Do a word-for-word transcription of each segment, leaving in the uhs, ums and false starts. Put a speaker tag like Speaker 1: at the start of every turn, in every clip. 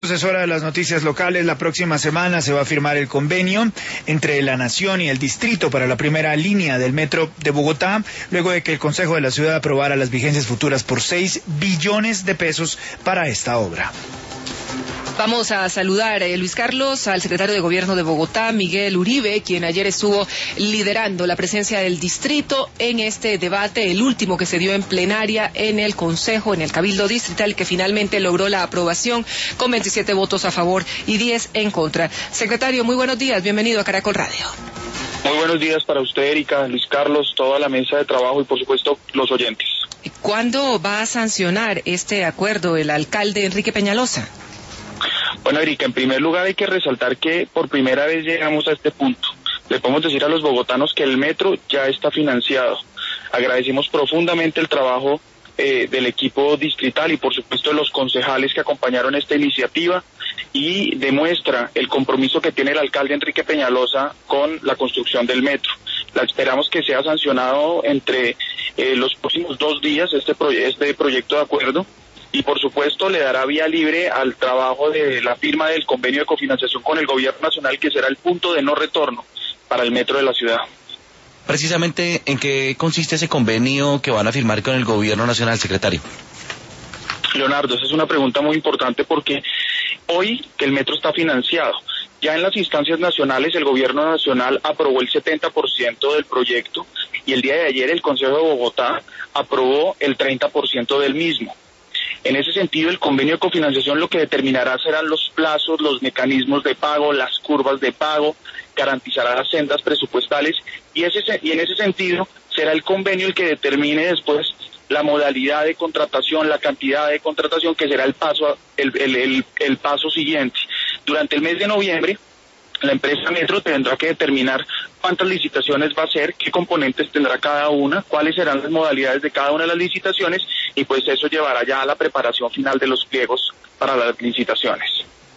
Speaker 1: Es hora de las noticias locales. La próxima semana se va a firmar el convenio entre la Nación y el Distrito para la primera línea del Metro de Bogotá, luego de que el Consejo de la Ciudad aprobara las vigencias futuras por seis billones de pesos para esta obra.
Speaker 2: Vamos a saludar, eh, Luis Carlos, al secretario de Gobierno de Bogotá, Miguel Uribe, quien ayer estuvo liderando la presencia del distrito en este debate, el último que se dio en plenaria en el Consejo, en el Cabildo Distrital, que finalmente logró la aprobación con veintisiete votos a favor y diez en contra. Secretario, muy buenos días, bienvenido a Caracol Radio.
Speaker 3: Muy buenos días para usted, Erika, Luis Carlos, toda la mesa de trabajo y, por supuesto, los oyentes.
Speaker 2: ¿Cuándo va a sancionar este acuerdo el alcalde Enrique Peñalosa?
Speaker 3: Bueno, Erika, en primer lugar hay que resaltar que por primera vez llegamos a este punto. Le podemos decir a los bogotanos que el metro ya está financiado. Agradecemos profundamente el trabajo eh, del equipo distrital y, por supuesto, de los concejales que acompañaron esta iniciativa, y demuestra el compromiso que tiene el alcalde Enrique Peñalosa con la construcción del metro. La esperamos que sea sancionado entre eh, los próximos dos días este, proye- este proyecto de acuerdo. Y, por supuesto, le dará vía libre al trabajo de la firma del convenio de cofinanciación con el gobierno nacional, que será el punto de no retorno para el metro de la ciudad.
Speaker 4: Precisamente, ¿en qué consiste ese convenio que van a firmar con el gobierno nacional, secretario?
Speaker 3: Leonardo, esa es una pregunta muy importante porque hoy que el metro está financiado, ya en las instancias nacionales el gobierno nacional aprobó el setenta por ciento del proyecto y el día de ayer el Consejo de Bogotá aprobó el treinta por ciento del mismo. En ese sentido, el convenio de cofinanciación lo que determinará serán los plazos, los mecanismos de pago, las curvas de pago, garantizará las sendas presupuestales y, ese, y en ese sentido será el convenio el que determine después la modalidad de contratación, la cantidad de contratación, que será el paso, el, el, el, el paso siguiente. Durante el mes de noviembre, la empresa Metro tendrá que determinar cuántas licitaciones va a hacer, qué componentes tendrá cada una, cuáles serán las modalidades de cada una de las licitaciones, y pues eso llevará ya a la preparación final de los pliegos para las licitaciones.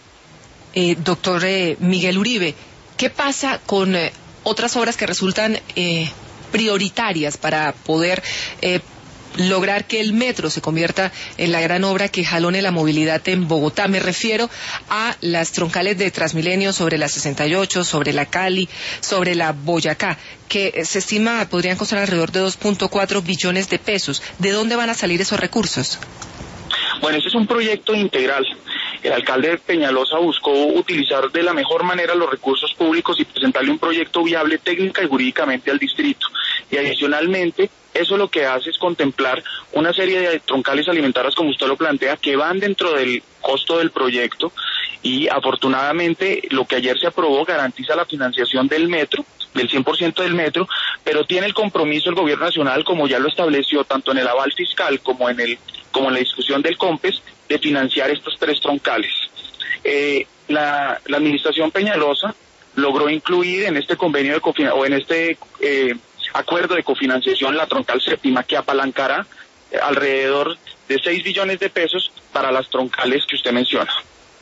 Speaker 2: Eh, doctor eh, Miguel Uribe, ¿qué pasa con eh, otras obras que resultan eh, prioritarias para poder eh, lograr que el metro se convierta en la gran obra que jalone la movilidad en Bogotá? Me refiero a las troncales de Transmilenio sobre la sesenta y ocho, sobre la Cali, sobre la Boyacá, que se estima podrían costar alrededor de dos punto cuatro billones de pesos. ¿De dónde van a salir esos recursos?
Speaker 3: Bueno, ese es un proyecto integral. El alcalde Peñalosa buscó utilizar de la mejor manera los recursos públicos y presentarle un proyecto viable técnica y jurídicamente al distrito. Y adicionalmente, eso lo que hace es contemplar una serie de troncales alimentarias, como usted lo plantea, que van dentro del costo del proyecto, y afortunadamente lo que ayer se aprobó garantiza la financiación del metro, del cien por ciento del metro, pero tiene el compromiso el gobierno nacional, como ya lo estableció tanto en el aval fiscal como en el como en la discusión del COMPES, de financiar estos tres troncales. Eh, la, la administración Peñalosa logró incluir en este convenio de cofina, o en este eh, acuerdo de cofinanciación la troncal séptima, que apalancará alrededor de seis billones de pesos para las troncales que usted menciona.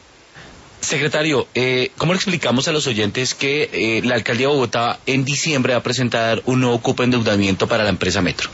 Speaker 4: Secretario, eh, ¿cómo le explicamos a los oyentes que eh, la alcaldía de Bogotá en diciembre va a presentar un nuevo cupo de endeudamiento para la empresa Metro?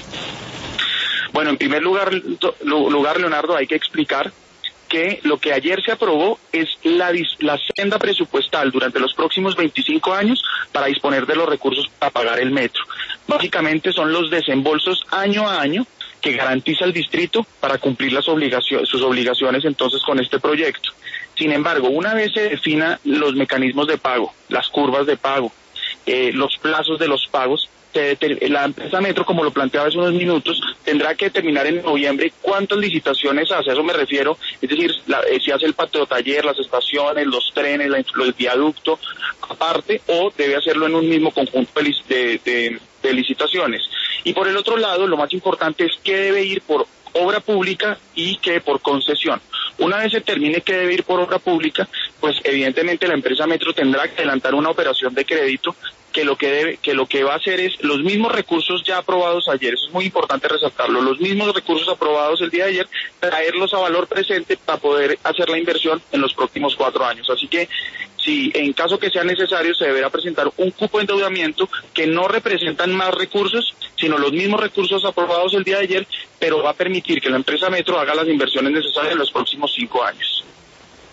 Speaker 3: Bueno, en primer lugar, lugar, Leonardo, hay que explicar que lo que ayer se aprobó es la, la senda presupuestal durante los próximos veinticinco años para disponer de los recursos para pagar el metro. Básicamente son los desembolsos año a año que garantiza el distrito para cumplir las obligaciones, sus obligaciones entonces con este proyecto. Sin embargo, una vez se defina los mecanismos de pago, las curvas de pago, eh, los plazos de los pagos, la empresa Metro, como lo planteaba hace unos minutos, tendrá que determinar en noviembre cuántas licitaciones hace, a eso me refiero, es decir, la, eh, si hace el patio taller, las estaciones, los trenes, la, el viaducto, aparte, o debe hacerlo en un mismo conjunto de, de, de, de licitaciones. Y por el otro lado, lo más importante es qué debe ir por obra pública y qué por concesión. Una vez se termine que debe ir por obra pública, pues evidentemente la empresa Metro tendrá que adelantar una operación de crédito que lo que debe, que lo que va a hacer es los mismos recursos ya aprobados ayer, eso es muy importante resaltarlo, los mismos recursos aprobados el día de ayer, traerlos a valor presente para poder hacer la inversión en los próximos cuatro años. Así que, si en caso que sea necesario, se deberá presentar un cupo de endeudamiento que no representan más recursos, sino los mismos recursos aprobados el día de ayer, pero va a permitir que la empresa Metro haga las inversiones necesarias en los próximos cinco años.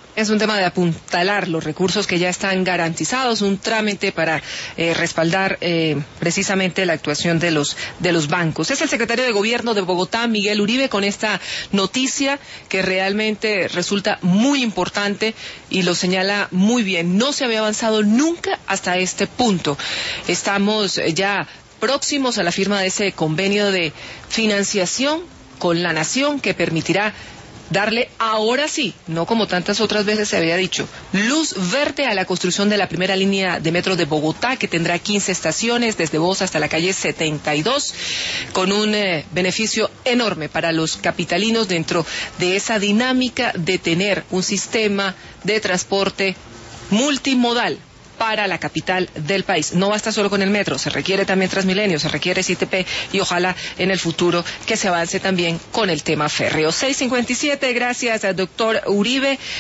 Speaker 2: Es un tema de apuntalar los recursos que ya están garantizados, un trámite para eh, respaldar eh, precisamente la actuación de los de los bancos. Es el secretario de Gobierno de Bogotá, Miguel Uribe, con esta noticia que realmente resulta muy importante y lo señala muy bien. No se había avanzado nunca hasta este punto. Estamos ya próximos a la firma de ese convenio de financiación con la Nación que permitirá darle ahora sí, no como tantas otras veces se había dicho, luz verde a la construcción de la primera línea de metro de Bogotá, que tendrá quince estaciones desde Bosa hasta la calle setenta y dos, con un eh, beneficio enorme para los capitalinos dentro de esa dinámica de tener un sistema de transporte multimodal para la capital del país. No basta solo con el metro, se requiere también Transmilenio, se requiere C I T P y ojalá en el futuro que se avance también con el tema férreo. seis cincuenta y siete, gracias al doctor Uribe.